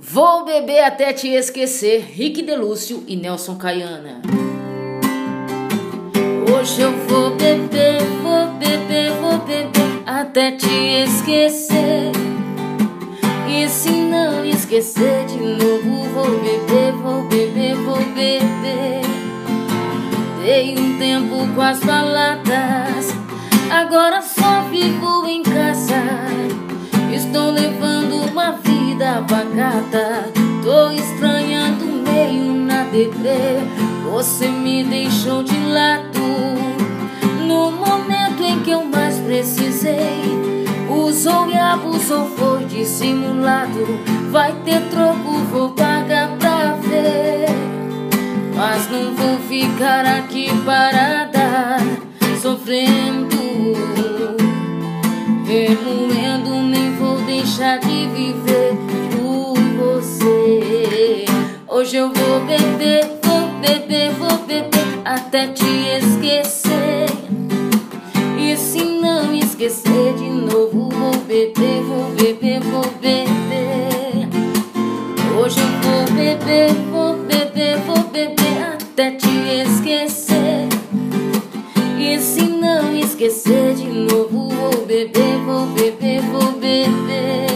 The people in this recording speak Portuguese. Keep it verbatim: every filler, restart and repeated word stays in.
Vou beber até te esquecer, Rick Delúcio e Nelson Caiana. Hoje eu vou beber, vou beber, vou beber até te esquecer. E se não esquecer de novo, vou beber, vou beber, vou beber. Dei um tempo com as baladas, agora só vivo em casa. Estou levando uma vida pacata, tô estranhando meio na deprê. Você me deixou de lado no momento em que eu mais precisei. Usou e abusou, foi dissimulado. Vai ter troco, vou pagar pra ver. Mas não vou ficar aqui parada, sofrendo, remoendo, nem vou deixar de viver por você. Hoje eu vou beber, vou beber, vou beber até te esquecer. E se não esquecer de novo, vou beber, vou beber, vou beber. Hoje eu vou beber, vou beber, vou beber até te esquecer. E se não esquecer de novo, vou beber, vou beber, vou beber.